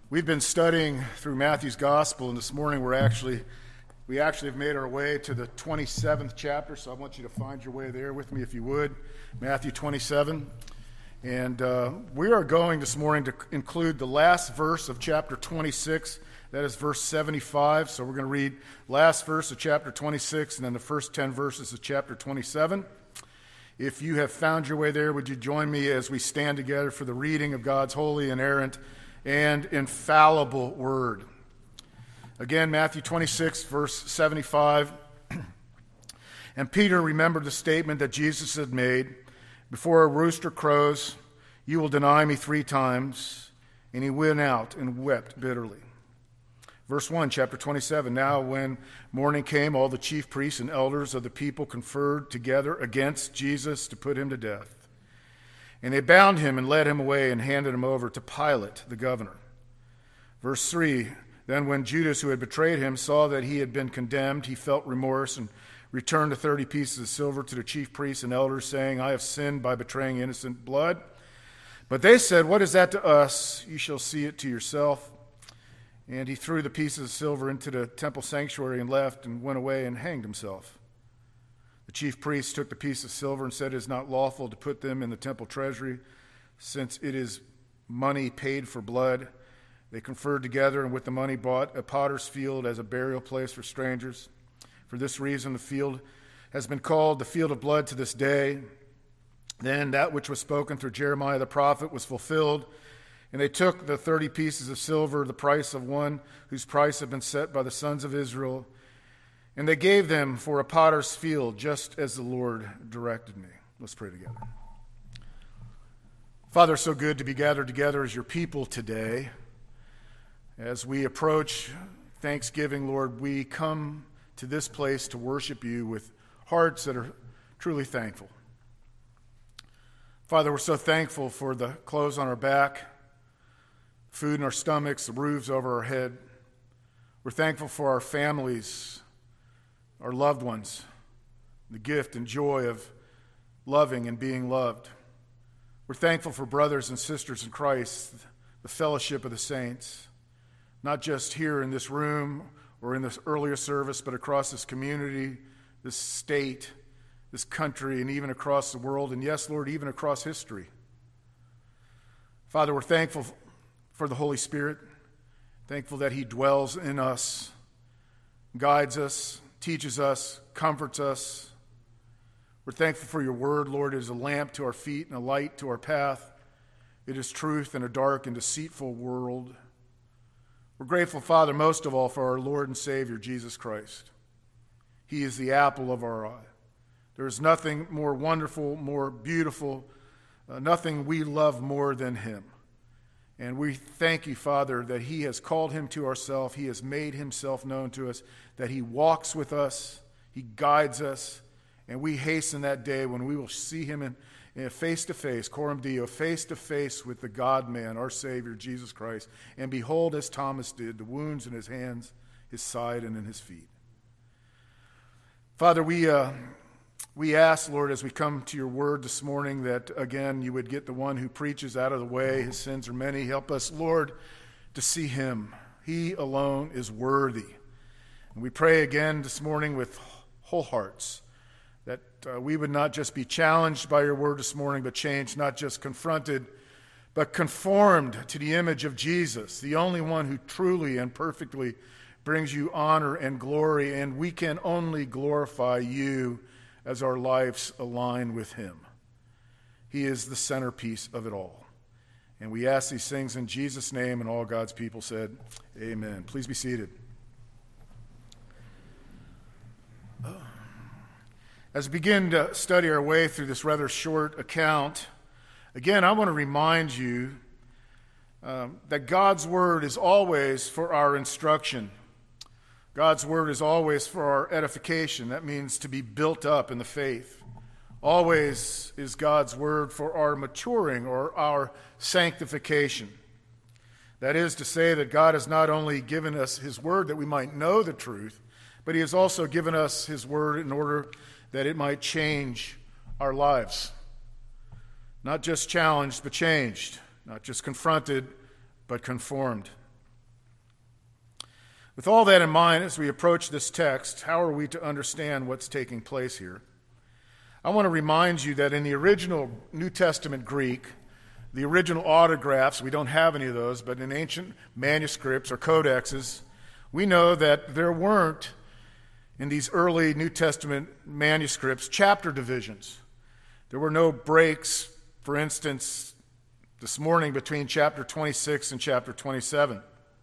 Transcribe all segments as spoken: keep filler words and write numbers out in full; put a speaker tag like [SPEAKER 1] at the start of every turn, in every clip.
[SPEAKER 1] We've been studying through Matthew's Gospel, and this morning we're actually, we actually have made our way to the twenty-seventh chapter, so I want you to find your way there with me if you would. Matthew twenty-seven. And uh, we are going this morning to include the last verse of chapter twenty-six, that is verse seventy-five. So we're going to read last verse of chapter twenty-six and then the first ten verses of chapter twenty-seven. If you have found your way there, would you join me as we stand together for the reading of God's holy, inerrant, and infallible word. Again, Matthew twenty-six, verse seventy-five. And Peter remembered the statement that Jesus had made, "Before a rooster crows, you will deny me three times." And he went out and wept bitterly. Verse one, chapter twenty-seven. Now when morning came, all the chief priests and elders of the people conferred together against Jesus to put him to death. And they bound him and led him away and handed him over to Pilate, the governor. Verse three, then when Judas, who had betrayed him, saw that he had been condemned, he felt remorse and returned the thirty pieces of silver to the chief priests and elders, saying, "I have sinned by betraying innocent blood." But they said, "What is that to us? You shall see it to yourself." And he threw the pieces of silver into the temple sanctuary and left and went away and hanged himself. The chief priests took the piece of silver and said, "It is not lawful to put them in the temple treasury, since it is money paid for blood." They conferred together and with the money bought a potter's field as a burial place for strangers. For this reason, the field has been called the field of blood to this day. Then that which was spoken through Jeremiah the prophet was fulfilled. And they took the thirty pieces of silver, the price of one whose price had been set by the sons of Israel, and they gave them for a potter's field, just as the Lord directed me. Let's pray together. Father, it's so good to be gathered together as your people today. As we approach Thanksgiving, Lord, we come to this place to worship you with hearts that are truly thankful. Father, we're so thankful for the clothes on our back, food in our stomachs, the roofs over our head. We're thankful for our families, our loved ones, the gift and joy of loving and being loved. We're thankful for brothers and sisters in Christ, the fellowship of the saints, not just here in this room or in this earlier service, but across this community, this state, this country, and even across the world, and yes, Lord, even across history. Father, we're thankful for the Holy Spirit, thankful that he dwells in us, guides us, teaches us, comforts us. We're thankful for your word, Lord. It is a lamp to our feet and a light to our path. It is truth in a dark and deceitful world. We're grateful, Father, most of all for our Lord and Savior, Jesus Christ. He is the apple of our eye. There is nothing more wonderful, more beautiful, uh, nothing we love more than him. And we thank you, Father, that he has called him to ourselves. He has made himself known to us, that he walks with us, he guides us, and we hasten that day when we will see him in, in face-to-face, coram Deo, face-to-face with the God-man, our Savior, Jesus Christ, and behold, as Thomas did, the wounds in his hands, his side, and in his feet. Father, we... Uh, We ask, Lord, as we come to your word this morning, that, again, you would get the one who preaches out of the way. His sins are many. Help us, Lord, to see him. He alone is worthy. And we pray again this morning with whole hearts that uh, we would not just be challenged by your word this morning, but changed, not just confronted, but conformed to the image of Jesus, the only one who truly and perfectly brings you honor and glory, and we can only glorify you as our lives align with him. He is the centerpiece of it all. And we ask these things in Jesus' name, and all God's people said, amen. Please be seated. As we begin to study our way through this rather short account, again, I want to remind you um, that God's word is always for our instruction. God's word is always for our edification. That means to be built up in the faith. Always is God's word for our maturing or our sanctification. That is to say that God has not only given us his word that we might know the truth, but he has also given us his word in order that it might change our lives. Not just challenged, but changed. Not just confronted, but conformed. With all that in mind, as we approach this text, how are we to understand what's taking place here? I want to remind you that in the original New Testament Greek, the original autographs, we don't have any of those, but in ancient manuscripts or codexes, we know that there weren't, in these early New Testament manuscripts, chapter divisions. There were no breaks, for instance, this morning between chapter twenty-six and chapter twenty-seven.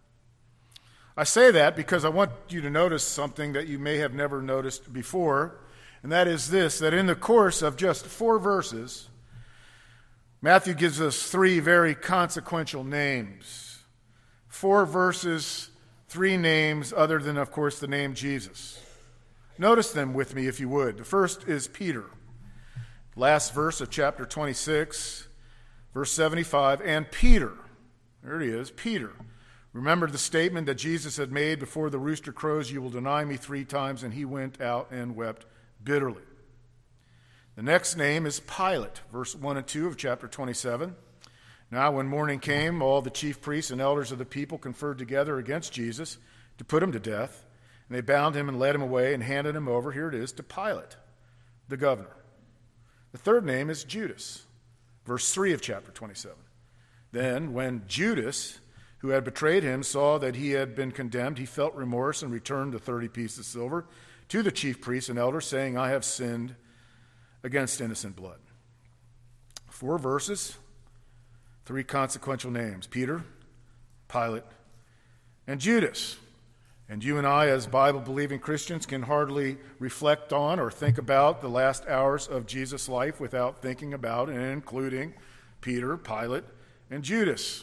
[SPEAKER 1] I say that because I want you to notice something that you may have never noticed before, and that is this, that in the course of just four verses, Matthew gives us three very consequential names. Four verses, three names other than, of course, the name Jesus. Notice them with me if you would. The first is Peter. Last verse of chapter twenty-six, verse seventy-five, and Peter. There he is, Peter. Remember the statement that Jesus had made before the rooster crows, you will deny me three times, and he went out and wept bitterly. The next name is Pilate, verse one and two of chapter twenty-seven. Now when morning came, all the chief priests and elders of the people conferred together against Jesus to put him to death, and they bound him and led him away and handed him over, here it is, to Pilate, the governor. The third name is Judas, verse three of chapter twenty-seven. Then when Judas, who had betrayed him, saw that he had been condemned, he felt remorse and returned the thirty pieces of silver to the chief priests and elders, saying, I have sinned against innocent blood. Four verses, three consequential names, Peter, Pilate, and Judas. And you and I, as Bible-believing Christians, can hardly reflect on or think about the last hours of Jesus' life without thinking about and including Peter, Pilate, and Judas.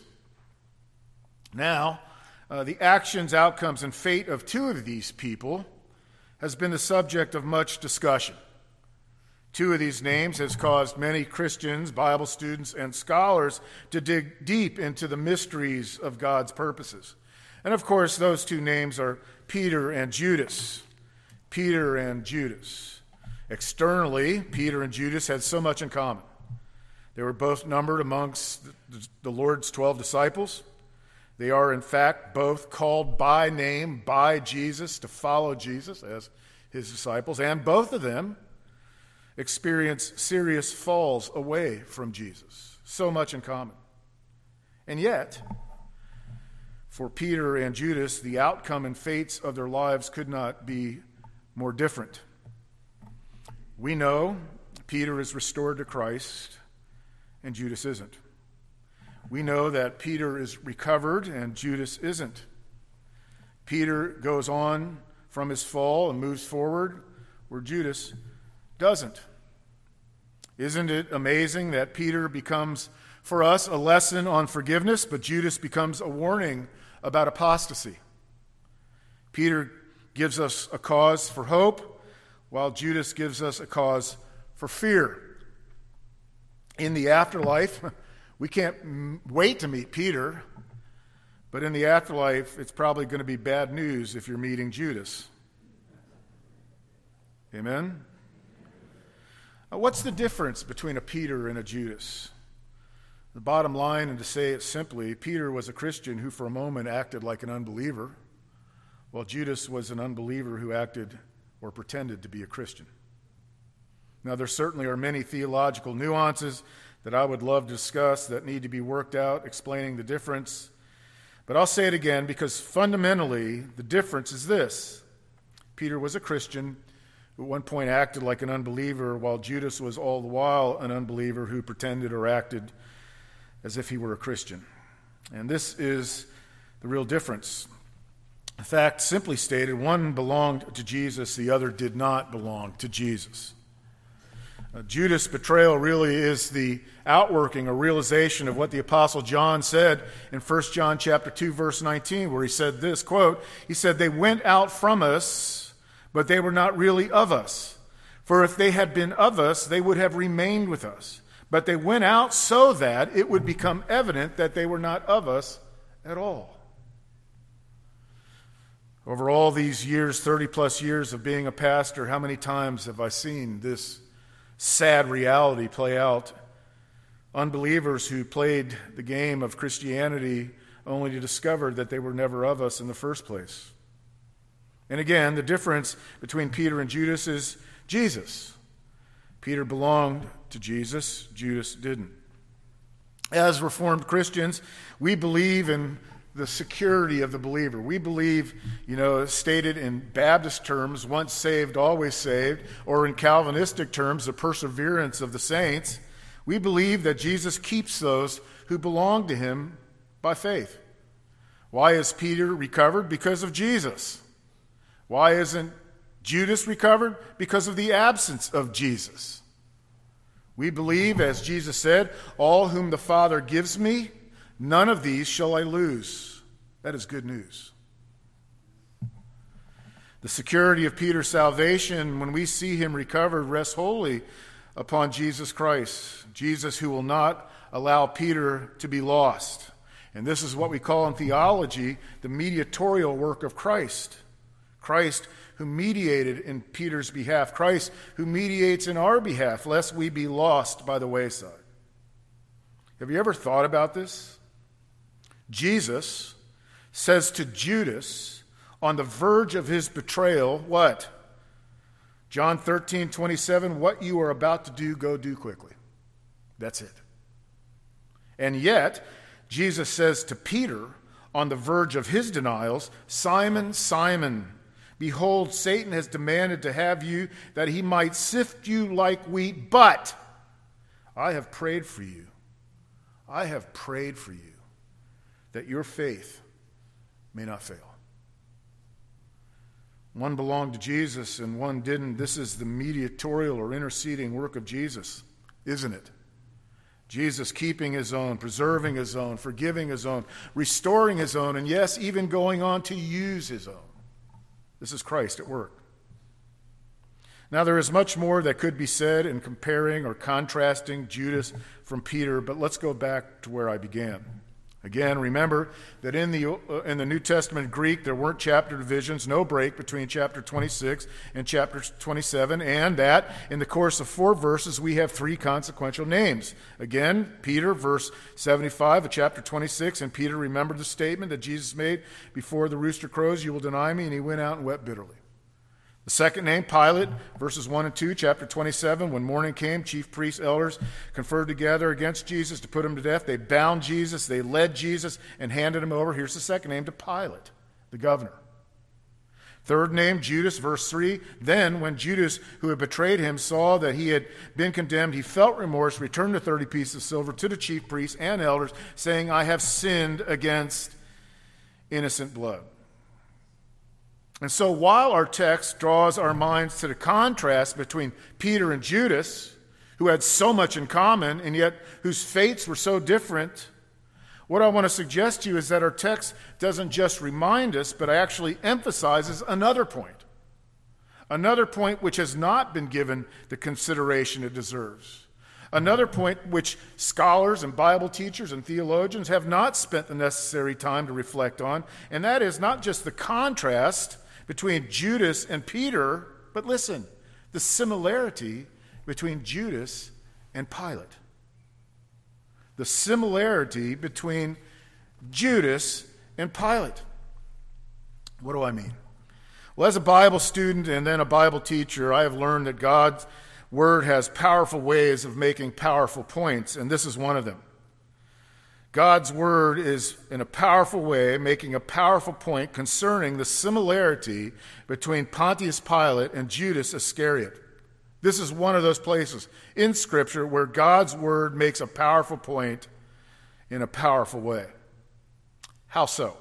[SPEAKER 1] Now, uh, the actions, outcomes, and fate of two of these people has been the subject of much discussion. Two of these names has caused many Christians, Bible students, and scholars to dig deep into the mysteries of God's purposes. And of course, those two names are Peter and Judas. Peter and Judas. Externally, Peter and Judas had so much in common. They were both numbered amongst the Lord's twelve disciples. They are, in fact, both called by name by Jesus to follow Jesus as his disciples, and both of them experience serious falls away from Jesus. So much in common. And yet, for Peter and Judas, the outcome and fates of their lives could not be more different. We know Peter is restored to Christ, and Judas isn't. We know that Peter is recovered and Judas isn't. Peter goes on from his fall and moves forward where Judas doesn't. Isn't it amazing that Peter becomes, for us, a lesson on forgiveness, but Judas becomes a warning about apostasy? Peter gives us a cause for hope, while Judas gives us a cause for fear. In the afterlife, we can't wait to meet Peter, but in the afterlife, it's probably going to be bad news if you're meeting Judas. Amen? Uh, what's the difference between a Peter and a Judas? The bottom line, and to say it simply, Peter was a Christian who for a moment acted like an unbeliever, while Judas was an unbeliever who acted or pretended to be a Christian. Now, there certainly are many theological nuances that I would love to discuss that need to be worked out, explaining the difference. But I'll say it again because fundamentally the difference is this. Peter was a Christian who at one point acted like an unbeliever, while Judas was all the while an unbeliever who pretended or acted as if he were a Christian. And this is the real difference. In fact, simply stated, one belonged to Jesus, the other did not belong to Jesus. Uh, Judas' betrayal really is the outworking, a realization of what the Apostle John said in First John chapter two, verse nineteen, where he said this, quote, he said, they went out from us, but they were not really of us. For if they had been of us, they would have remained with us. But they went out so that it would become evident that they were not of us at all. Over all these years, thirty plus years of being a pastor, how many times have I seen this sad reality play out? Unbelievers who played the game of Christianity only to discover that they were never of us in the first place. And again, the difference between Peter and Judas is Jesus. Peter belonged to Jesus, Judas didn't. As Reformed Christians, we believe in the security of the believer. We believe, you know, stated in Baptist terms, once saved, always saved, or in Calvinistic terms, the perseverance of the saints. We believe that Jesus keeps those who belong to him by faith. Why is Peter recovered? Because of Jesus. Why isn't Judas recovered? Because of the absence of Jesus. We believe, as Jesus said, all whom the Father gives me, none of these shall I lose. That is good news. The security of Peter's salvation, when we see him recovered, rests wholly upon Jesus Christ. Jesus who will not allow Peter to be lost. And this is what we call in theology the mediatorial work of Christ. Christ who mediated in Peter's behalf. Christ who mediates in our behalf, lest we be lost by the wayside. Have you ever thought about this? Jesus says to Judas on the verge of his betrayal, what? John thirteen twenty-seven, what you are about to do, go do quickly. That's it. And yet, Jesus says to Peter on the verge of his denials, Simon, Simon, behold, Satan has demanded to have you that he might sift you like wheat, but I have prayed for you. I have prayed for you that your faith may not fail. One belonged to Jesus and one didn't. This is the mediatorial or interceding work of Jesus, isn't it? Jesus keeping his own, preserving his own, forgiving his own, restoring his own, and yes, even going on to use his own. This is Christ at work. Now, there is much more that could be said in comparing or contrasting Judas from Peter, but let's go back to where I began. Again, remember that in the uh, in the New Testament Greek, there weren't chapter divisions, no break between chapter twenty-six and chapter twenty-seven, and that in the course of four verses, we have three consequential names. Again, Peter, verse seventy-five of chapter twenty-six, and Peter remembered the statement that Jesus made before the rooster crows, you will deny me, and he went out and wept bitterly. The second name, Pilate, verses one and two, chapter twenty-seven, when morning came, chief priests, elders conferred together against Jesus to put him to death. They bound Jesus, they led Jesus, and handed him over. Here's the second name, to Pilate, the governor. Third name, Judas, verse three, then when Judas, who had betrayed him, saw that he had been condemned, he felt remorse, returned the thirty pieces of silver to the chief priests and elders, saying, I have sinned against innocent blood. And so while our text draws our minds to the contrast between Peter and Judas, who had so much in common and yet whose fates were so different, what I want to suggest to you is that our text doesn't just remind us, but actually emphasizes another point. Another point which has not been given the consideration it deserves. Another point which scholars and Bible teachers and theologians have not spent the necessary time to reflect on, and that is not just the contrast between Judas and Peter, but listen, the similarity between Judas and Pilate. The similarity between Judas and Pilate. What do I mean? Well, as a Bible student and then a Bible teacher, I have learned that God's Word has powerful ways of making powerful points, and this is one of them. God's Word is, in a powerful way, making a powerful point concerning the similarity between Pontius Pilate and Judas Iscariot. This is one of those places in Scripture where God's Word makes a powerful point in a powerful way. How so?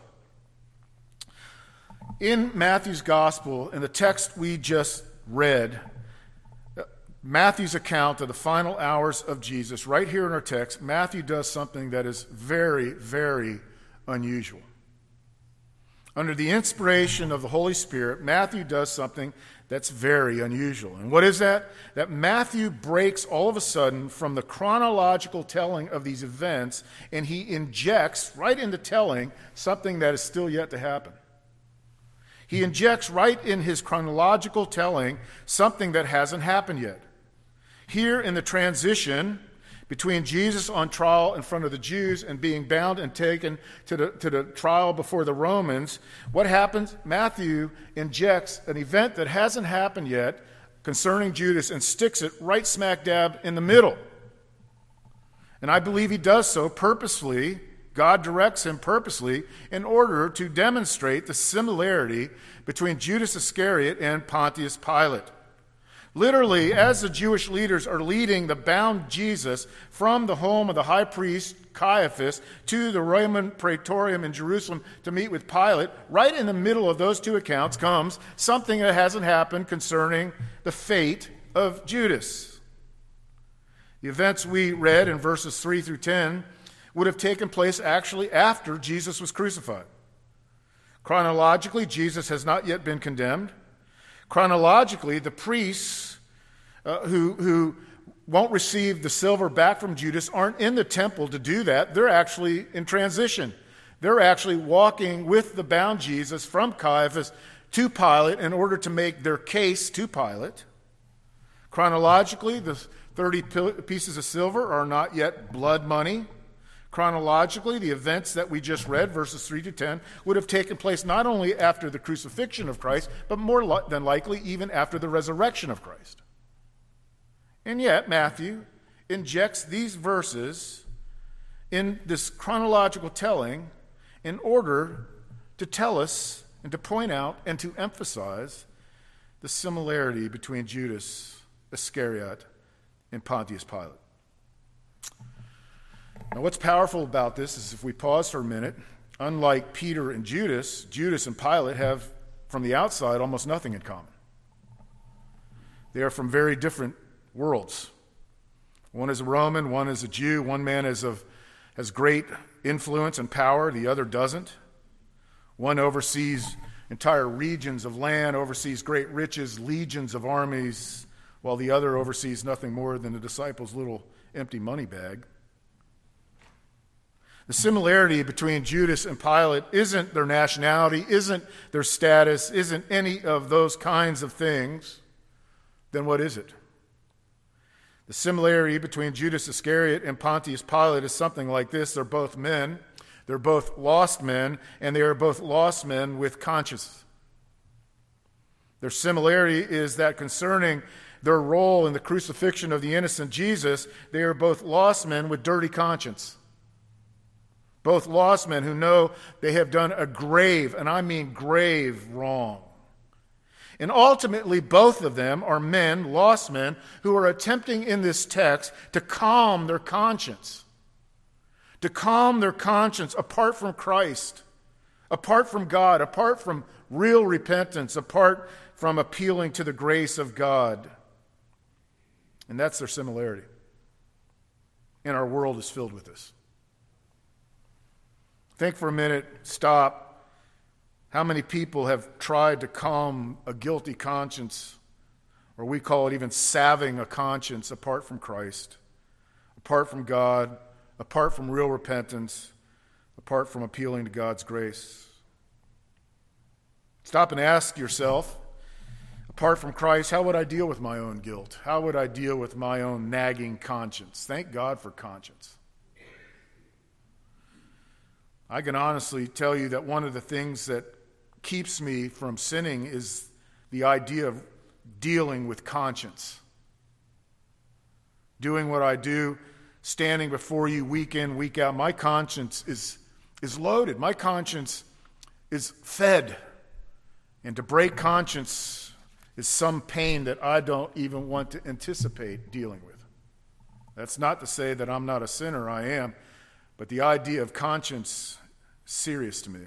[SPEAKER 1] In Matthew's Gospel, in the text we just read, Matthew's account of the final hours of Jesus, right here in our text, Matthew does something that is very, very unusual. Under the inspiration of the Holy Spirit, Matthew does something that's very unusual. And what is that? That Matthew breaks all of a sudden from the chronological telling of these events, and he injects right into telling something that is still yet to happen. He injects right in his chronological telling something that hasn't happened yet. Here in the transition between Jesus on trial in front of the Jews and being bound and taken to the, to the trial before the Romans, what happens? Matthew injects an event that hasn't happened yet concerning Judas and sticks it right smack dab in the middle. And I believe he does so purposefully. God directs him purposely in order to demonstrate the similarity between Judas Iscariot and Pontius Pilate. Literally, as the Jewish leaders are leading the bound Jesus from the home of the high priest Caiaphas to the Roman Praetorium in Jerusalem to meet with Pilate, right in the middle of those two accounts comes something that hasn't happened concerning the fate of Judas. The events we read in verses three through ten would have taken place actually after Jesus was crucified. Chronologically, Jesus has not yet been condemned. Chronologically, the priests uh, who, who won't receive the silver back from Judas aren't in the temple to do that. They're actually in transition. They're actually walking with the bound Jesus from Caiaphas to Pilate in order to make their case to Pilate. Chronologically, the thirty pieces of silver are not yet blood money. Chronologically, the events that we just read, verses three to ten, would have taken place not only after the crucifixion of Christ, but more li- than likely even after the resurrection of Christ. And yet, Matthew injects these verses in this chronological telling in order to tell us and to point out and to emphasize the similarity between Judas Iscariot and Pontius Pilate. Now, what's powerful about this is if we pause for a minute, unlike Peter and Judas, Judas and Pilate have, from the outside, almost nothing in common. They are from very different worlds. One is a Roman, one is a Jew. One man is of, has great influence and power, the other doesn't. One oversees entire regions of land, oversees great riches, legions of armies, while the other oversees nothing more than the disciples' little empty money bag. The similarity between Judas and Pilate isn't their nationality, isn't their status, isn't any of those kinds of things. Then what is it? The similarity between Judas Iscariot and Pontius Pilate is something like this. They're both men. They're both lost men, and they are both lost men with conscience. Their similarity is that concerning their role in the crucifixion of the innocent Jesus, they are both lost men with dirty conscience. Both lost men who know they have done a grave, and I mean grave, wrong. And ultimately, both of them are men, lost men, who are attempting in this text to calm their conscience. To calm their conscience apart from Christ, apart from God, apart from real repentance, apart from appealing to the grace of God. And that's their similarity. And our world is filled with this. Think for a minute, stop. How many people have tried to calm a guilty conscience, or we call it even salving a conscience, apart from Christ, apart from God, apart from real repentance, apart from appealing to God's grace? Stop and ask yourself, apart from Christ, how would I deal with my own guilt? How would I deal with my own nagging conscience? Thank God for conscience. I can honestly tell you that one of the things that keeps me from sinning is the idea of dealing with conscience. Doing what I do, standing before you week in, week out. My conscience is, is loaded. My conscience is fed. And to break conscience is some pain that I don't even want to anticipate dealing with. That's not to say that I'm not a sinner, I am. But the idea of conscience is serious to me.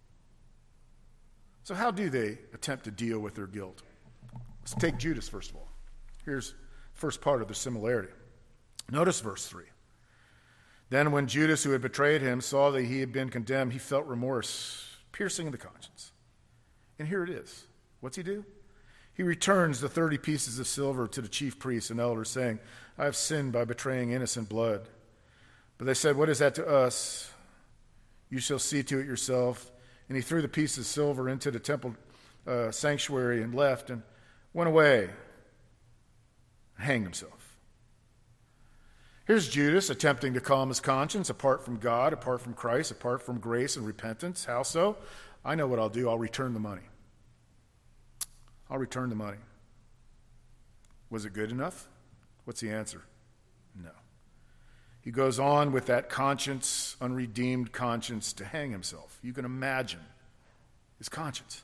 [SPEAKER 1] So how do they attempt to deal with their guilt? Let's take Judas first of all. Here's the first part of the similarity. Notice verse three. Then when Judas, who had betrayed him, saw that he had been condemned, he felt remorse, piercing in the conscience. And here it is. What's he do? He returns the thirty pieces of silver to the chief priests and elders, saying, I have sinned by betraying innocent blood. But they said, what is that to us? You shall see to it yourself. And he threw the pieces of silver into the temple uh, sanctuary and left and went away and hanged himself. Here's Judas attempting to calm his conscience apart from God, apart from Christ, apart from grace and repentance. How so? I know what I'll do. I'll return the money. I'll return the money. Was it good enough? What's the answer? No. He goes on with that conscience, unredeemed conscience, to hang himself. You can imagine his conscience.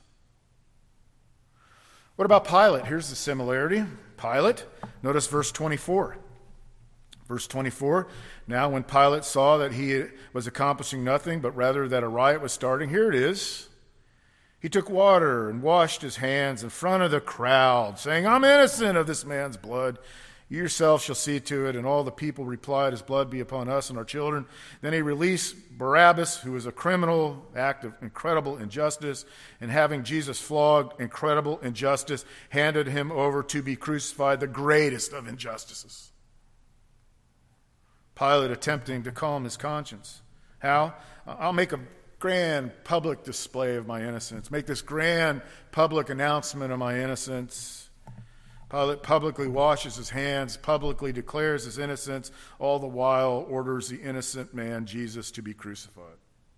[SPEAKER 1] What about Pilate? Here's the similarity. Pilate, notice verse twenty-four. Verse twenty-four, now when Pilate saw that he was accomplishing nothing, but rather that a riot was starting, here it is. He took water and washed his hands in front of the crowd, saying, I'm innocent of this man's blood. You yourself shall see to it. And all the people replied, his blood be upon us and our children. Then he released Barabbas, who was a criminal, act of incredible injustice, and having Jesus flogged, incredible injustice, handed him over to be crucified, the greatest of injustices. Pilate attempting to calm his conscience. How? I'll make a grand public display of my innocence. Make this grand public announcement of my innocence. Pilate publicly washes his hands, publicly declares his innocence, all the while orders the innocent man, Jesus, to be crucified.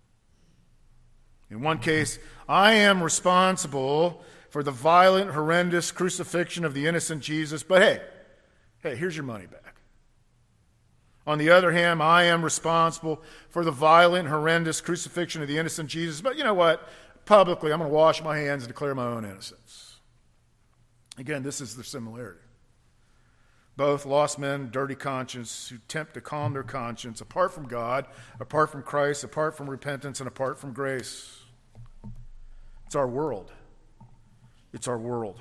[SPEAKER 1] In one case, I am responsible for the violent, horrendous crucifixion of the innocent Jesus, but hey, hey, here's your money back. On the other hand, I am responsible for the violent, horrendous crucifixion of the innocent Jesus. But you know what? Publicly, I'm going to wash my hands and declare my own innocence. Again, this is the similarity. Both lost men, dirty conscience, who attempt to calm their conscience apart from God, apart from Christ, apart from repentance, and apart from grace. It's our world. It's our world.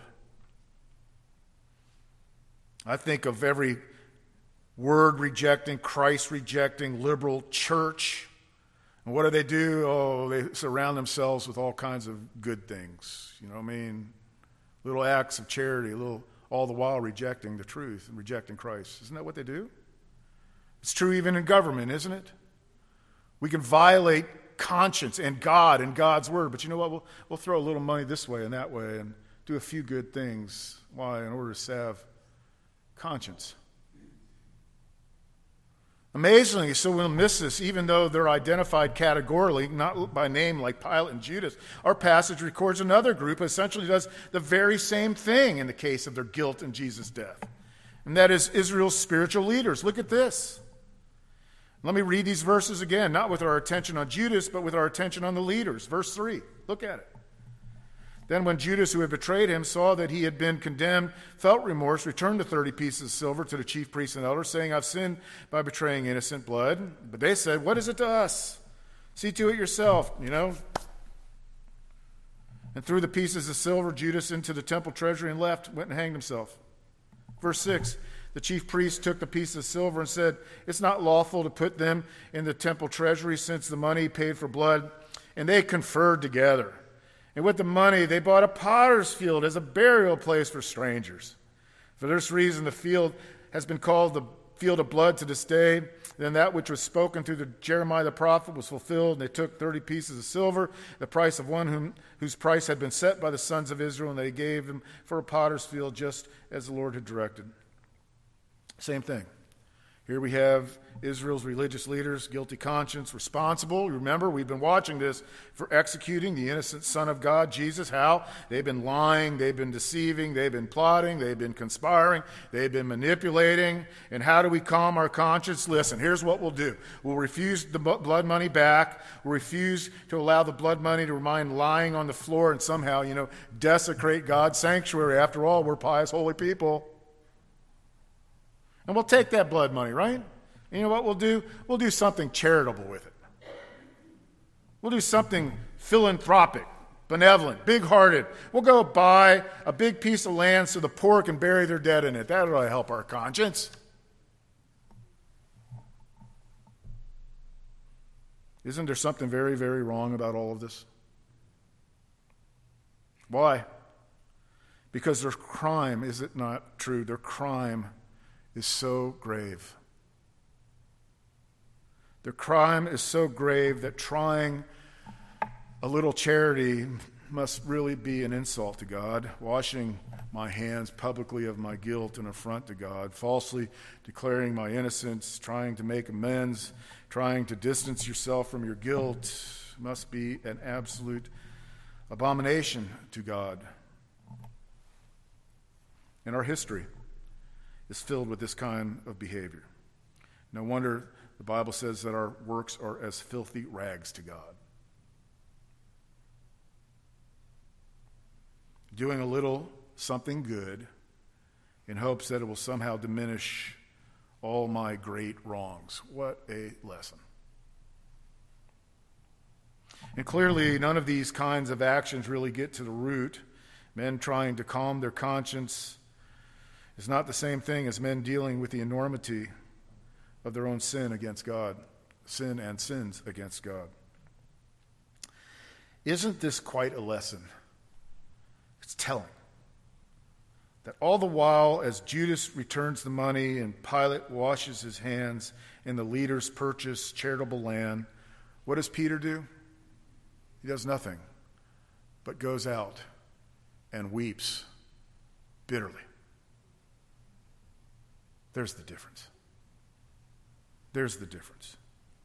[SPEAKER 1] I think of every word rejecting, Christ rejecting, liberal church. And what do they do? Oh, they surround themselves with all kinds of good things. You know what I mean? Little acts of charity, little, all the while rejecting the truth and rejecting Christ. Isn't that what they do? It's true even in government, isn't it? We can violate conscience and God and God's word, but you know what? We'll, we'll throw a little money this way and that way and do a few good things. Why? In order to salve conscience. Amazingly, so we'll miss this, even though they're identified categorically, not by name like Pilate and Judas. Our passage records another group who essentially does the very same thing in the case of their guilt in Jesus' death. And that is Israel's spiritual leaders. Look at this. Let me read these verses again, not with our attention on Judas, but with our attention on the leaders. Verse three, look at it. Then when Judas, who had betrayed him, saw that he had been condemned, felt remorse, returned the thirty pieces of silver to the chief priests and elders, saying, I've sinned by betraying innocent blood. But they said, what is it to us? See to it yourself, you know. And threw the pieces of silver, Judas, into the temple treasury and left, went and hanged himself. Verse six, the chief priest took the pieces of silver and said, it's not lawful to put them in the temple treasury since the money paid for blood. And they conferred together. And with the money, they bought a potter's field as a burial place for strangers. For this reason, the field has been called the field of blood to this day. Then that which was spoken through the Jeremiah the prophet was fulfilled. And they took thirty pieces of silver, the price of one whom, whose price had been set by the sons of Israel, and they gave him for a potter's field, just as the Lord had directed. Same thing. Here we have Israel's religious leaders, guilty conscience, responsible. Remember, we've been watching this for executing the innocent Son of God, Jesus. How? They've been lying, they've been deceiving, they've been plotting, they've been conspiring, they've been manipulating. And how do we calm our conscience? Listen, here's what we'll do. We'll refuse the blood money back. We'll refuse to allow the blood money to remain lying on the floor and somehow, you know, desecrate God's sanctuary. After all, we're pious, holy people. And we'll take that blood money, right? And you know what we'll do? We'll do something charitable with it. We'll do something philanthropic, benevolent, big-hearted. We'll go buy a big piece of land so the poor can bury their dead in it. That'll help our conscience. Isn't there something very, very wrong about all of this? Why? Because their crime, is it not true? Their crime is so grave. Their crime is so grave that trying a little charity must really be an insult to God. Washing my hands publicly of my guilt and affront to God, falsely declaring my innocence, trying to make amends, trying to distance yourself from your guilt must be an absolute abomination to God. And our history is filled with this kind of behavior. No wonder the Bible says that our works are as filthy rags to God. Doing a little something good in hopes that it will somehow diminish all my great wrongs. What a lesson. And clearly, none of these kinds of actions really get to the root. Men trying to calm their conscience is not the same thing as men dealing with the enormity of their own sin against God, sin and sins against God. Isn't this quite a lesson? It's telling that all the while, as Judas returns the money and Pilate washes his hands and the leaders purchase charitable land, what does Peter do? He does nothing but goes out and weeps bitterly. There's the difference. There's the difference.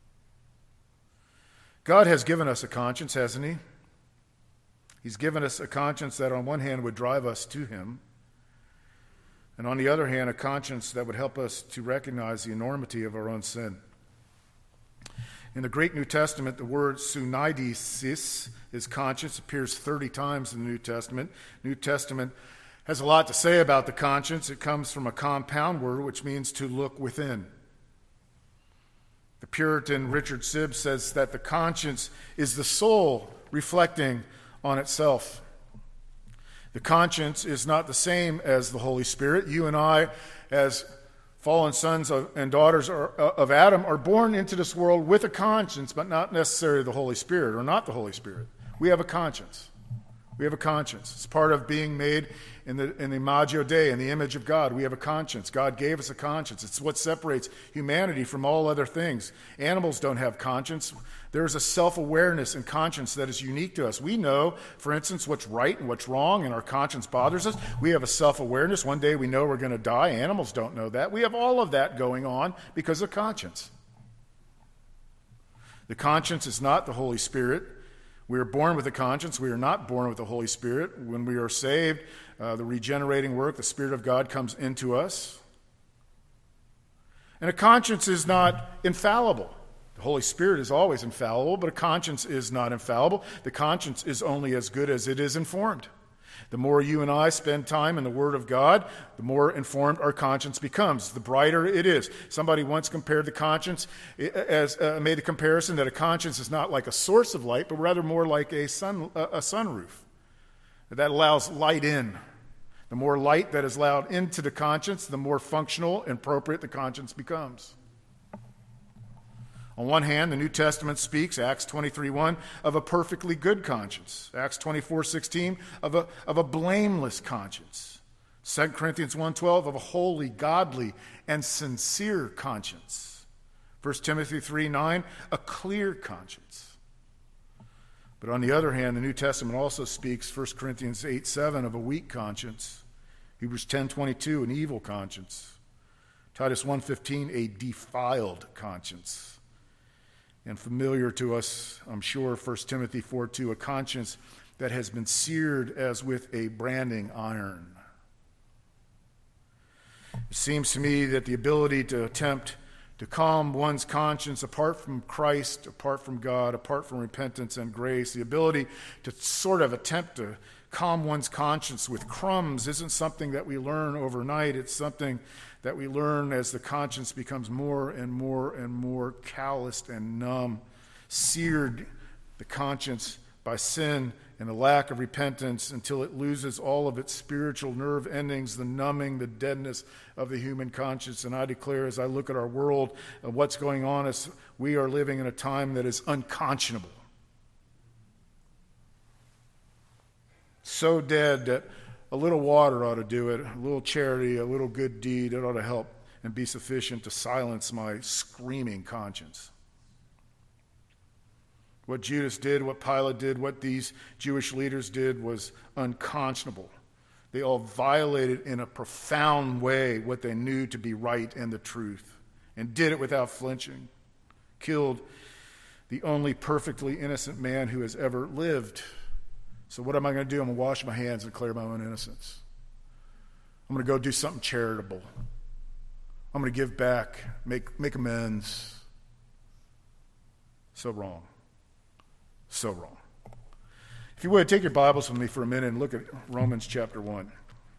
[SPEAKER 1] God has given us a conscience, hasn't he? He's given us a conscience that on one hand would drive us to him, and on the other hand, a conscience that would help us to recognize the enormity of our own sin. In the Greek New Testament, the word sunaidesis, is conscience, appears thirty times in the New Testament. New Testament has a lot to say about the conscience. It comes from a compound word, which means to look within. The Puritan Richard Sibbes says that the conscience is the soul reflecting on itself. The conscience is not the same as the Holy Spirit. You and I, as fallen sons of, and daughters of Adam, are born into this world with a conscience, but not necessarily the Holy Spirit, or not the Holy Spirit. We have a conscience. We have a conscience. It's part of being made in the, in the imago Dei, in the image of God. We have a conscience. God gave us a conscience. It's what separates humanity from all other things. Animals don't have conscience. There is a self-awareness and conscience that is unique to us. We know, for instance, what's right and what's wrong, and our conscience bothers us. We have a self-awareness. One day we know we're going to die. Animals don't know that. We have all of that going on because of conscience. The conscience is not the Holy Spirit. We are born with a conscience. We are not born with the Holy Spirit. When we are saved, uh, the regenerating work, the Spirit of God comes into us. And a conscience is not infallible. The Holy Spirit is always infallible, but a conscience is not infallible. The conscience is only as good as it is informed. The more you and I spend time in the Word of God, the more informed our conscience becomes, the brighter it is. Somebody once compared the conscience, as uh, made a comparison that a conscience is not like a source of light, but rather more like a sun, a, a sunroof that allows light in. The more light that is allowed into the conscience, the more functional and appropriate the conscience becomes. On one hand, the New Testament speaks, Acts twenty-three one, of a perfectly good conscience. Acts twenty-four sixteen, of a, of a blameless conscience. Second Corinthians one twelve, of a holy, godly, and sincere conscience. First Timothy three nine, a clear conscience. But on the other hand, the New Testament also speaks, First Corinthians eight seven, of a weak conscience. Hebrews ten twenty-two, an evil conscience. Titus one fifteen, a defiled conscience. And familiar to us, I'm sure, First Timothy four two, a conscience that has been seared as with a branding iron. It seems to me that the ability to attempt to calm one's conscience apart from Christ, apart from God, apart from repentance and grace, the ability to sort of attempt to calm one's conscience with crumbs isn't something that we learn overnight. It's something that we learn as the conscience becomes more and more and more calloused and numb, seared, the conscience by sin and the lack of repentance until it loses all of its spiritual nerve endings, the numbing, the deadness of the human conscience. And I declare, as I look at our world and what's going on, as we are living in a time that is unconscionable. So dead that a little water ought to do it, a little charity, a little good deed, it ought to help and be sufficient to silence my screaming conscience. What Judas did, what Pilate did, what these Jewish leaders did was unconscionable. They all violated in a profound way what they knew to be right and the truth, and did it without flinching. Killed the only perfectly innocent man who has ever lived. So what am I going to do? I'm going to wash my hands and declare my own innocence. I'm going to go do something charitable. I'm going to give back, make, make amends. So wrong. So wrong. If you would, take your Bibles with me for a minute and look at Romans chapter one.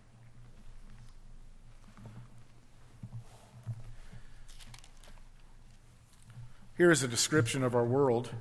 [SPEAKER 1] Here is a description of our world.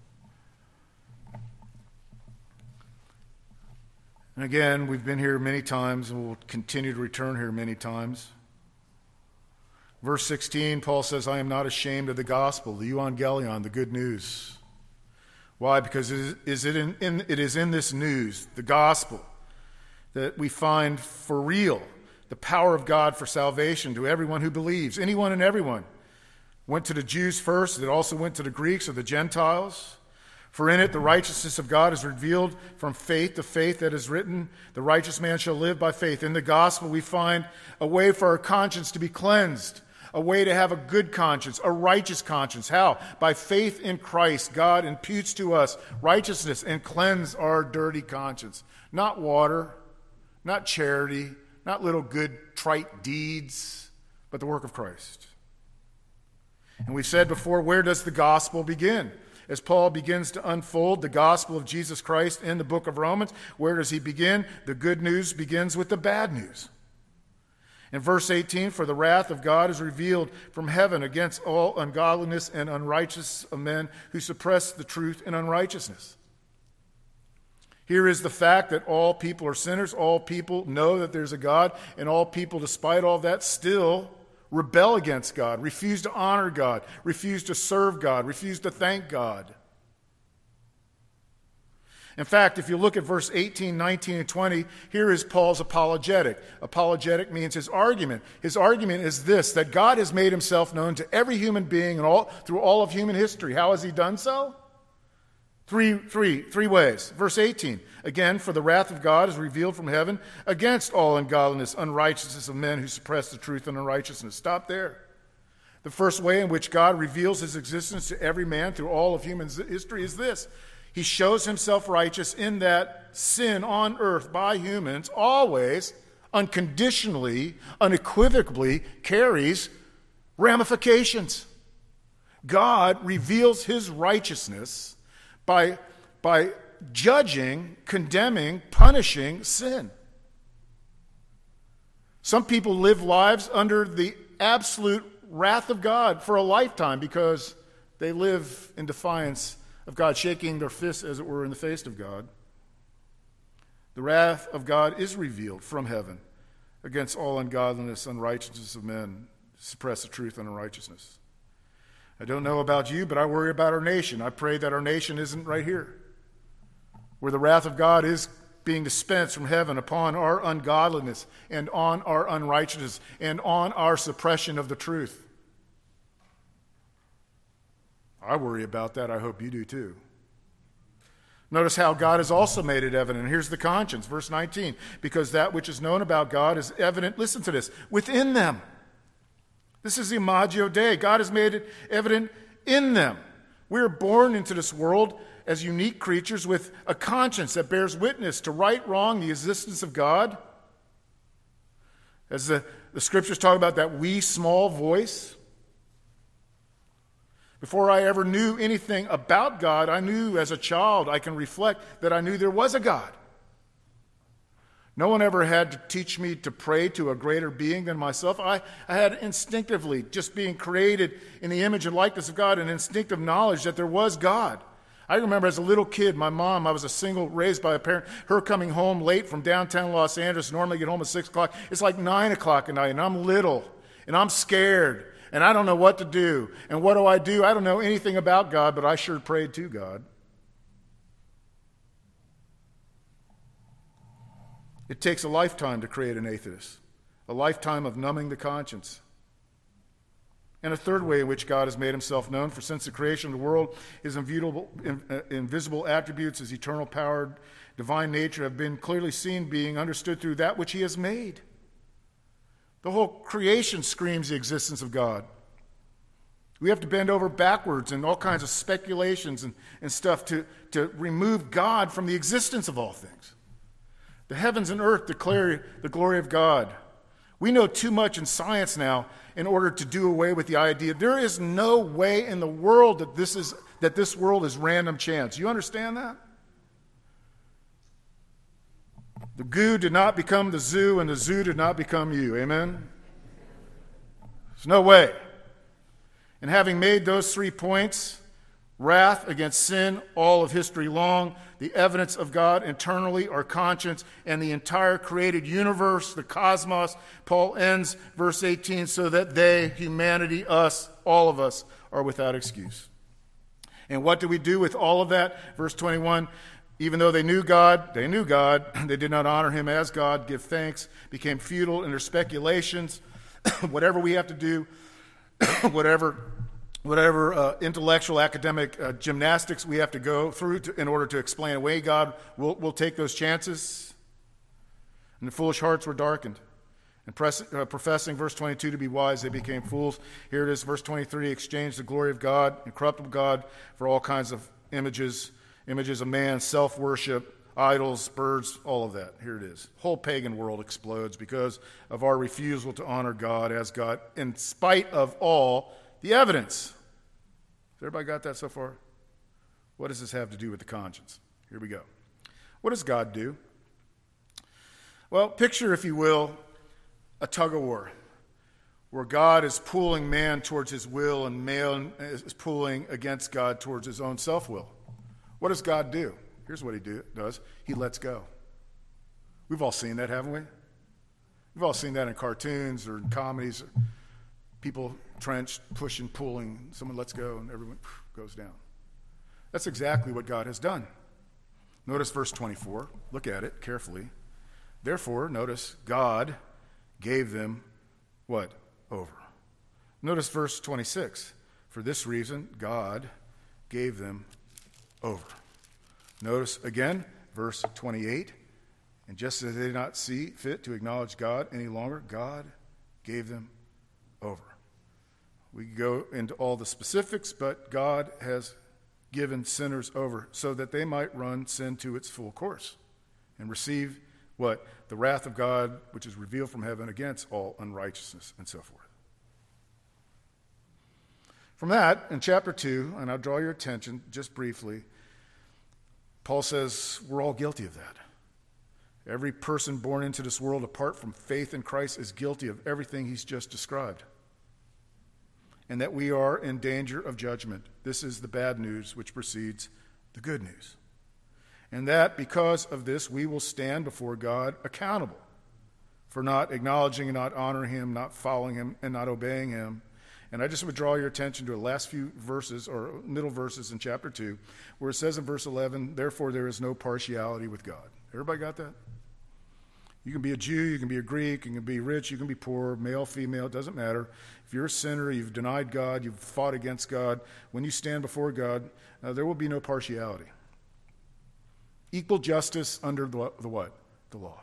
[SPEAKER 1] And again, we've been here many times and we'll continue to return here many times. Verse sixteen, Paul says, I am not ashamed of the gospel, the euangelion, the good news. Why? Because it is, it, in, in, it is in this news, the gospel, that we find for real the power of God for salvation to everyone who believes, anyone and everyone. Went to the Jews first, it also went to the Greeks or the Gentiles. For in it the righteousness of God is revealed from faith to faith, that is written, the righteous man shall live by faith. In the gospel we find a way for our conscience to be cleansed, a way to have a good conscience, a righteous conscience. How? By faith in Christ, God imputes to us righteousness and cleanse our dirty conscience. Not water, not charity, not little good trite deeds, but the work of Christ. And we've said before, where does the gospel begin? As Paul begins to unfold the gospel of Jesus Christ in the book of Romans, where does he begin? The good news begins with the bad news. In verse eighteen, for the wrath of God is revealed from heaven against all ungodliness and unrighteousness of men who suppress the truth in unrighteousness. Here is the fact that all people are sinners, all people know that there's a God, and all people, despite all that, still rebel against God, refuse to honor God, refuse to serve God, refuse to thank God. In fact, if you look at verse eighteen, nineteen, and twenty, here is Paul's apologetic. Apologetic means his argument. His argument is this, that God has made himself known to every human being and all, through all of human history. How has he done so? Three, three, three ways. Verse eighteen, again, for the wrath of God is revealed from heaven against all ungodliness, unrighteousness of men who suppress the truth and unrighteousness. Stop there. The first way in which God reveals his existence to every man through all of human history is this. He shows himself righteous in that sin on earth by humans always, unconditionally, unequivocally carries ramifications. God reveals his righteousness by, by judging, condemning, punishing sin. Some people live lives under the absolute wrath of God for a lifetime because they live in defiance of God, shaking their fists, as it were, in the face of God. The wrath of God is revealed from heaven against all ungodliness, unrighteousness of men, suppress the truth and unrighteousness. I don't know about you, but I worry about our nation. I pray that our nation isn't right here, where the wrath of God is being dispensed from heaven upon our ungodliness and on our unrighteousness and on our suppression of the truth. I worry about that. I hope you do too. Notice how God has also made it evident. Here's the conscience, verse nineteen. Because that which is known about God is evident, listen to this, within them. This is the Imago Dei. God has made it evident in them. We are born into this world as unique creatures with a conscience that bears witness to right, wrong, the existence of God. As the, the scriptures talk about that wee small voice. Before I ever knew anything about God, I knew as a child, I can reflect that I knew there was a God. No one ever had to teach me to pray to a greater being than myself. I, I had instinctively, just being created in the image and likeness of God, an instinctive knowledge that there was God. I remember as a little kid, my mom, I was a single, raised by a parent, her coming home late from downtown Los Angeles, normally get home at six o'clock. It's like nine o'clock at night, and I'm little, and I'm scared. And I don't know what to do. And what do I do? I don't know anything about God, but I sure prayed to God. It takes a lifetime to create an atheist, a lifetime of numbing the conscience. And a third way in which God has made himself known, for since the creation of the world, his invisible, invisible attributes, his eternal power, divine nature have been clearly seen, being understood through that which he has made. The whole creation screams the existence of God. We have to bend over backwards and all kinds of speculations and, and stuff to, to remove God from the existence of all things. The heavens and earth declare the glory of God. We know too much in science now in order to do away with the idea. There is no way in the world that this is that this world is random chance. You understand that? The goo did not become the zoo, and the zoo did not become you. Amen? There's no way. And having made those three points, wrath against sin, all of history long, the evidence of God internally, our conscience, and the entire created universe, the cosmos, Paul ends verse eighteen, so that they, humanity, us, all of us, are without excuse. And what do we do with all of that? Verse twenty-one, even though they knew God, they knew God, they did not honor him as God, give thanks, became futile in their speculations. Whatever we have to do, whatever whatever uh, intellectual, academic uh, gymnastics we have to go through to, in order to explain away God, we'll, we'll take those chances. And the foolish hearts were darkened. And press, uh, professing, verse twenty-two, to be wise, they became fools. Here it is, verse twenty-three, exchanged the glory of God, incorruptible God, for all kinds of images, images of man, self-worship, idols, birds, all of that. Here it is. The whole pagan world explodes because of our refusal to honor God as God, in spite of all the evidence. Has everybody got that so far? What does this have to do with the conscience? Here we go. What does God do? Well, picture, if you will, a tug-of-war where God is pulling man towards his will and man is pulling against God towards his own self-will. What does God do? Here's what he do, does. He lets go. We've all seen that, haven't we? We've all seen that in cartoons or in comedies. Or people trenched, pushing, pulling. Someone lets go and everyone goes down. That's exactly what God has done. Notice verse twenty-four. Look at it carefully. Therefore, notice, God gave them what? Over. Notice verse twenty-six. For this reason, God gave them over. Notice again, verse twenty-eight. And just as they did not see fit to acknowledge God any longer, God gave them over. We could go into all the specifics, but God has given sinners over so that they might run sin to its full course and receive what? The wrath of God, which is revealed from heaven against all unrighteousness and so forth. From that, in chapter two, and I'll draw your attention just briefly, Paul says we're all guilty of that. Every person born into this world apart from faith in Christ is guilty of everything he's just described. And that we are in danger of judgment. This is the bad news which precedes the good news. And that because of this, we will stand before God accountable for not acknowledging and not honoring him, not following him, and not obeying him. And I just would draw your attention to the last few verses, or middle verses in chapter two, where it says in verse eleven, therefore there is no partiality with God. Everybody got that? You can be a Jew, you can be a Greek, you can be rich, you can be poor, male, female, it doesn't matter. If you're a sinner, you've denied God, you've fought against God, when you stand before God, uh, there will be no partiality. Equal justice under the, the what? The law.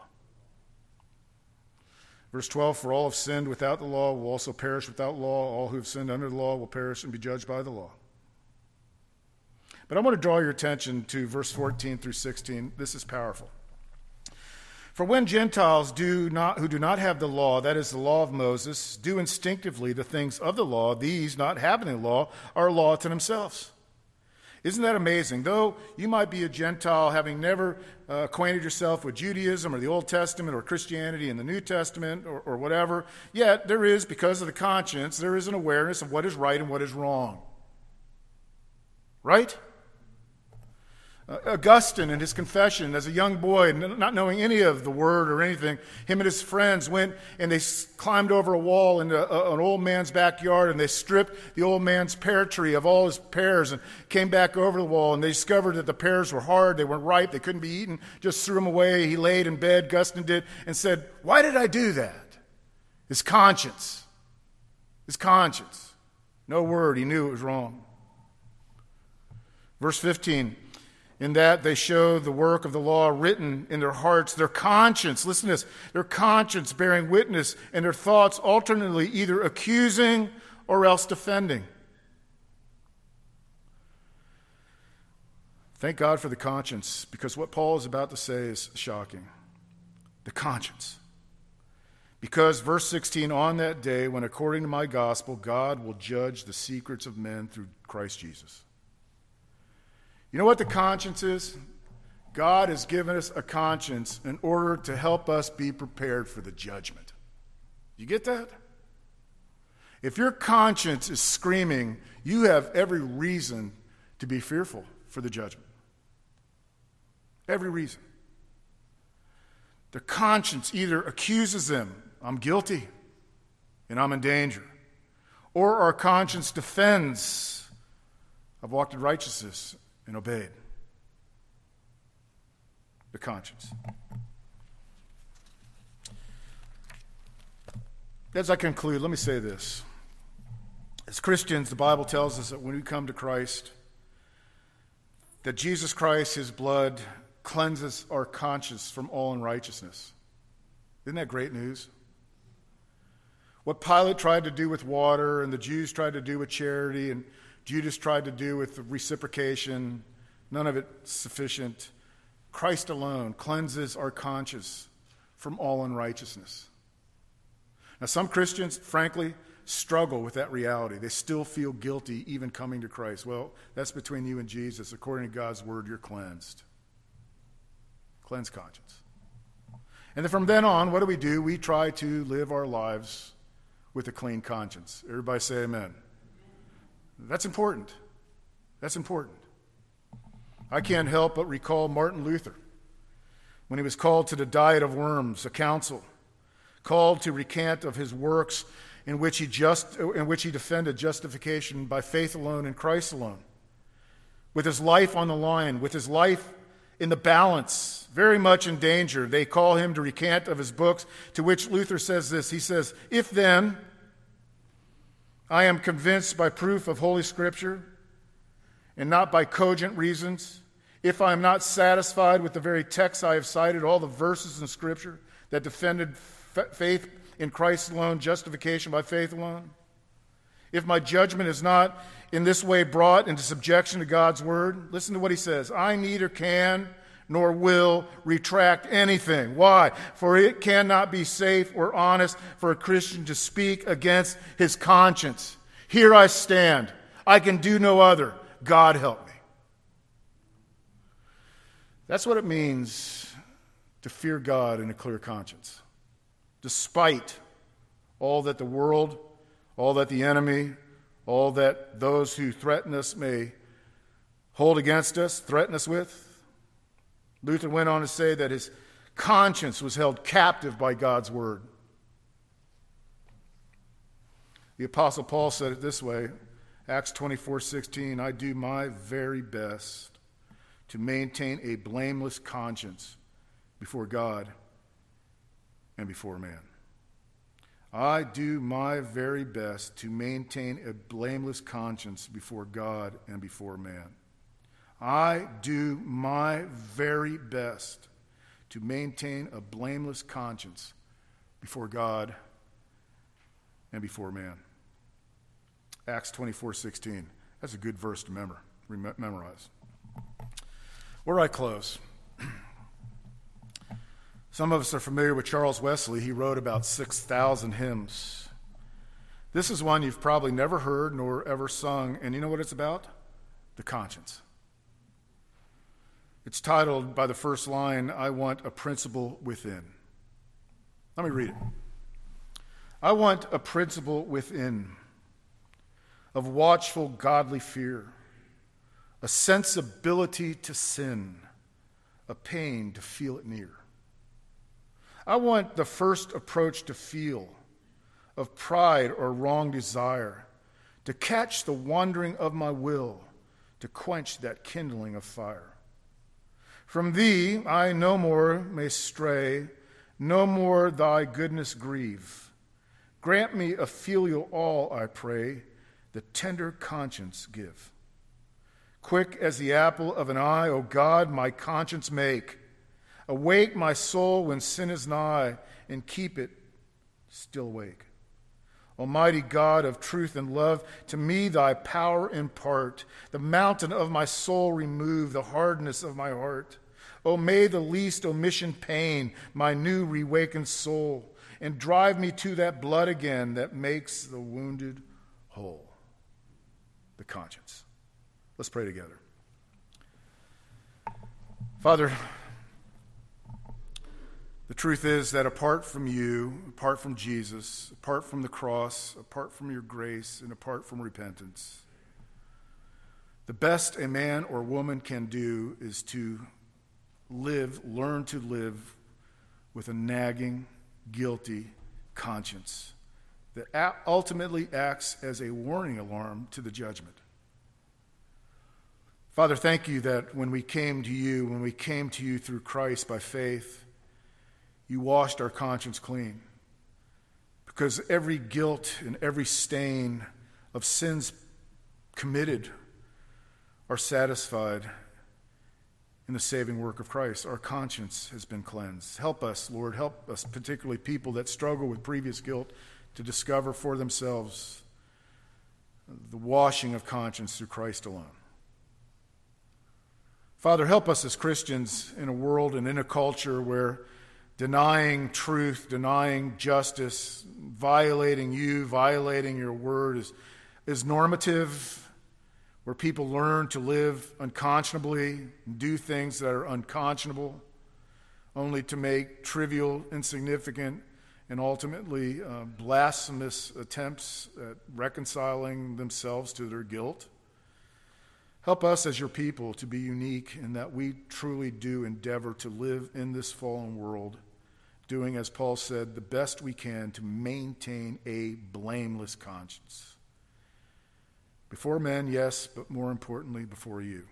[SPEAKER 1] Verse twelve, for all have sinned without the law will also perish without law. All who have sinned under the law will perish and be judged by the law. But I want to draw your attention to verse fourteen through sixteen. This is powerful. For when Gentiles do not, who do not have the law, that is the law of Moses, do instinctively the things of the law, these, not having the law, are a law to themselves. Isn't that amazing? Though you might be a Gentile, having never uh, acquainted yourself with Judaism or the Old Testament or Christianity and the New Testament or, or whatever, yet there is, because of the conscience, there is an awareness of what is right and what is wrong. Right? Uh, Augustine, in his confession, as a young boy, not knowing any of the word or anything, him and his friends went and they climbed over a wall into a, an old man's backyard, and they stripped the old man's pear tree of all his pears and came back over the wall, and they discovered that the pears were hard, they weren't ripe, they couldn't be eaten, just threw them away. He laid in bed, Augustine did, and said, why did I do that? His conscience. His conscience. No word. He knew it was wrong. Verse fifteen, in that they show the work of the law written in their hearts, their conscience, listen to this, their conscience bearing witness, and their thoughts alternately either accusing or else defending. Thank God for the conscience, because what Paul is about to say is shocking. The conscience. Because, verse sixteen, on that day when according to my gospel, God will judge the secrets of men through Christ Jesus. You know what the conscience is? God has given us a conscience in order to help us be prepared for the judgment. You get that? If your conscience is screaming, you have every reason to be fearful for the judgment. Every reason. The conscience either accuses them, I'm guilty and I'm in danger, or our conscience defends, I've walked in righteousness and obeyed. The conscience. As I conclude, let me say this. As Christians, the Bible tells us that when we come to Christ, that Jesus Christ, his blood, cleanses our conscience from all unrighteousness. Isn't that great news? What Pilate tried to do with water, and the Jews tried to do with charity, and Judas tried to do with reciprocation, none of it sufficient. Christ alone cleanses our conscience from all unrighteousness. Now, some Christians, frankly, struggle with that reality. They still feel guilty even coming to Christ. Well, that's between you and Jesus. According to God's word, you're cleansed. Cleansed conscience. And then from then on, what do we do? We try to live our lives with a clean conscience. Everybody say amen. That's important. That's important. I can't help but recall Martin Luther when he was called to the Diet of Worms, a council, called to recant of his works in which he just in which he defended justification by faith alone in Christ alone. With his life on the line, with his life in the balance, very much in danger, they call him to recant of his books, to which Luther says this. He says, "If then I am convinced by proof of Holy Scripture and not by cogent reasons, if I am not satisfied with the very texts I have cited, all the verses in Scripture that defended f- faith in Christ alone, justification by faith alone, if my judgment is not in this way brought into subjection to God's word," listen to what he says, "I neither can nor will retract anything." Why? "For it cannot be safe or honest for a Christian to speak against his conscience. Here I stand. I can do no other. God help me." That's what it means to fear God in a clear conscience. Despite all that the world, all that the enemy, all that those who threaten us may hold against us, threaten us with. Luther went on to say that his conscience was held captive by God's word. The Apostle Paul said it this way, Acts twenty-four sixteen, "I do my very best to maintain a blameless conscience before God and before man." I do my very best to maintain a blameless conscience before God and before man. I do my very best to maintain a blameless conscience before God and before man. Acts twenty-four sixteen. That's a good verse to remember, memorize. Where do I close? Some of us are familiar with Charles Wesley. He wrote about six thousand hymns. This is one you've probably never heard nor ever sung, and you know what it's about? The conscience. It's titled by the first line, "I want a principle within." Let me read it. "I want a principle within of watchful godly fear, a sensibility to sin, a pain to feel it near. I want the first approach to feel of pride or wrong desire, to catch the wandering of my will, to quench that kindling of fire. From thee I no more may stray, no more thy goodness grieve. Grant me a filial awe, I pray, the tender conscience give. Quick as the apple of an eye, O God, my conscience make. Awake my soul when sin is nigh, and keep it still awake. Almighty God of truth and love, to me thy power impart. The mountain of my soul remove, the hardness of my heart. O may the least omission pain my new rewakened soul, and drive me to that blood again that makes the wounded whole. The conscience. Let's pray together. Father, the truth is that apart from you, apart from Jesus, apart from the cross, apart from your grace, and apart from repentance, the best a man or woman can do is to live, learn to live with a nagging, guilty conscience that ultimately acts as a warning alarm to the judgment. Father, thank you that when we came to you, when we came to you through Christ by faith, you washed our conscience clean. Because every guilt and every stain of sins committed are satisfied in the saving work of Christ. Our conscience has been cleansed. Help us, Lord, help us, particularly people that struggle with previous guilt, to discover for themselves the washing of conscience through Christ alone. Father, help us as Christians in a world and in a culture where denying truth, denying justice, violating you, violating your word is, is normative, where people learn to live unconscionably, do things that are unconscionable, only to make trivial, insignificant, and ultimately uh, blasphemous attempts at reconciling themselves to their guilt. Help us as your people to be unique in that we truly do endeavor to live in this fallen world, doing, as Paul said, the best we can to maintain a blameless conscience. Before men, yes, but more importantly, before you.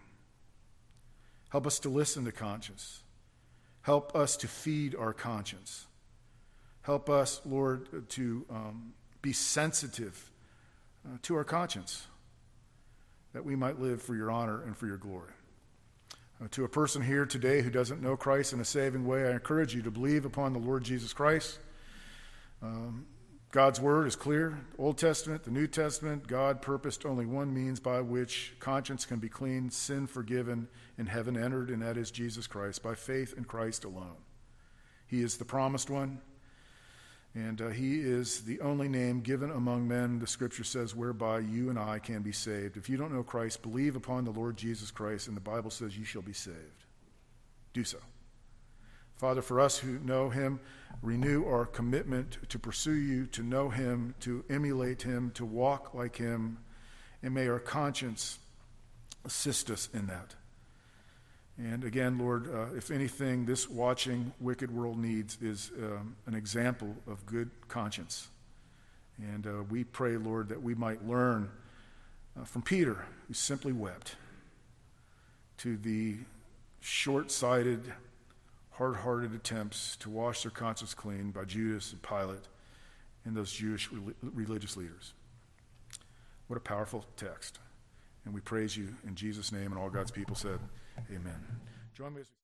[SPEAKER 1] Help us to listen to conscience. Help us to feed our conscience. Help us, Lord, to um, be sensitive uh, to our conscience, that we might live for your honor and for your glory. Uh, to a person here today who doesn't know Christ in a saving way, I encourage you to believe upon the Lord Jesus Christ. Um, God's word is clear. The Old Testament, the New Testament, God purposed only one means by which conscience can be cleaned, sin forgiven, and heaven entered, and that is Jesus Christ, by faith in Christ alone. He is the promised one. And uh, he is the only name given among men, the scripture says, whereby you and I can be saved. If you don't know Christ, believe upon the Lord Jesus Christ, and the Bible says you shall be saved. Do so. Father, for us who know him, renew our commitment to pursue you, to know him, to emulate him, to walk like him, and may our conscience assist us in that. And again, Lord, uh, if anything this watching wicked world needs is um, an example of good conscience. And uh, we pray, Lord, that we might learn uh, from Peter, who simply wept, to the short-sighted, hard-hearted attempts to wash their conscience clean by Judas and Pilate and those Jewish re- religious leaders. What a powerful text. And we praise you in Jesus' name, and all God's people said, amen. Join me as we